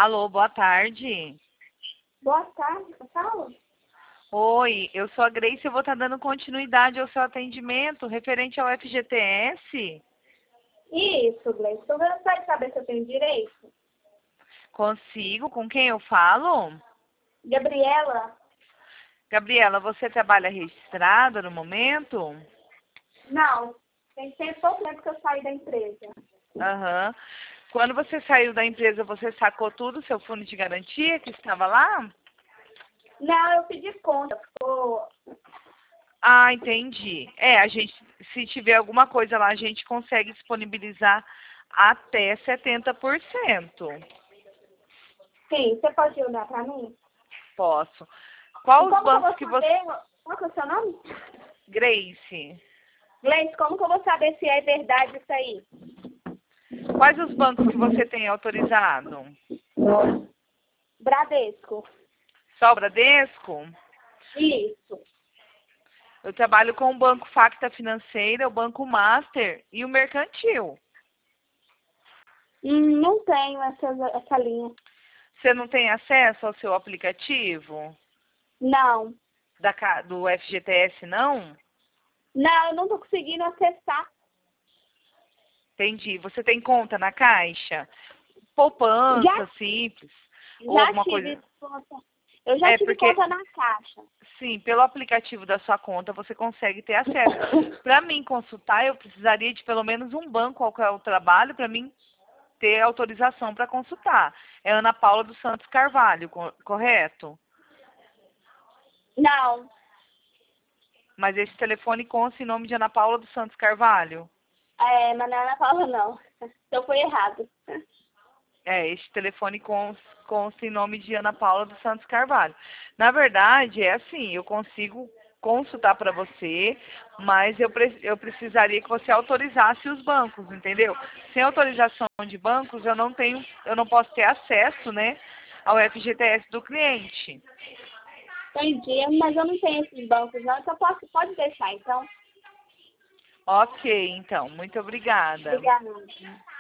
Alô, boa tarde. Boa tarde, Paulo. Oi, eu sou a Grace e eu vou estar dando continuidade ao seu atendimento referente ao FGTS. Isso, Gleice. Estou gostaria de saber se eu tenho direito. Consigo? Com quem eu falo? Gabriela? Gabriela, você trabalha registrada no momento? Não. Tem pouco tempo que eu saí da empresa. Aham. Quando você saiu da empresa, você sacou tudo o seu fundo de garantia que estava lá? Não, eu pedi conta. Ficou... Ah, entendi. Se tiver alguma coisa lá, a gente consegue disponibilizar até 70%. Sim, você pode olhar para mim? Posso. E Qual os como que eu bancos vou que você... saber... Qual que é o seu nome? Grace, Gleice, como que eu vou saber se é verdade isso aí? quais os bancos que você tem autorizado? Bradesco. Só o Bradesco? Isso. Eu trabalho com o Banco Facta Financeira, o Banco Master e o Mercantil. Não tenho essa linha. Você não tem acesso ao seu aplicativo Não. do FGTS, não? Não, eu não estou conseguindo acessar. Entendi. Você tem conta na Caixa? Poupança, Já simples. Ou Já alguma tive coisa... conta. Eu já tive Porque, conta na Caixa. sim, pelo aplicativo da sua conta você consegue ter acesso. Para mim consultar, eu precisaria de pelo menos um banco ao qual eu trabalho para mim ter autorização para consultar. É Ana Paula dos Santos Carvalho, correto? Não, Mas esse telefone consta em nome de Ana Paula dos Santos Carvalho? mas não é Ana Paula, não. Então foi errado. Esse telefone consta em nome de Ana Paula dos Santos Carvalho. Na verdade, é assim, eu consigo consultar para você, mas eu precisaria que você autorizasse os bancos, entendeu? Sem autorização de bancos, eu não posso ter acesso, né, ao FGTS do cliente. Entendi, mas eu não tenho esses bancos, não. Então pode deixar, então. Ok, então, muito obrigada. Obrigada.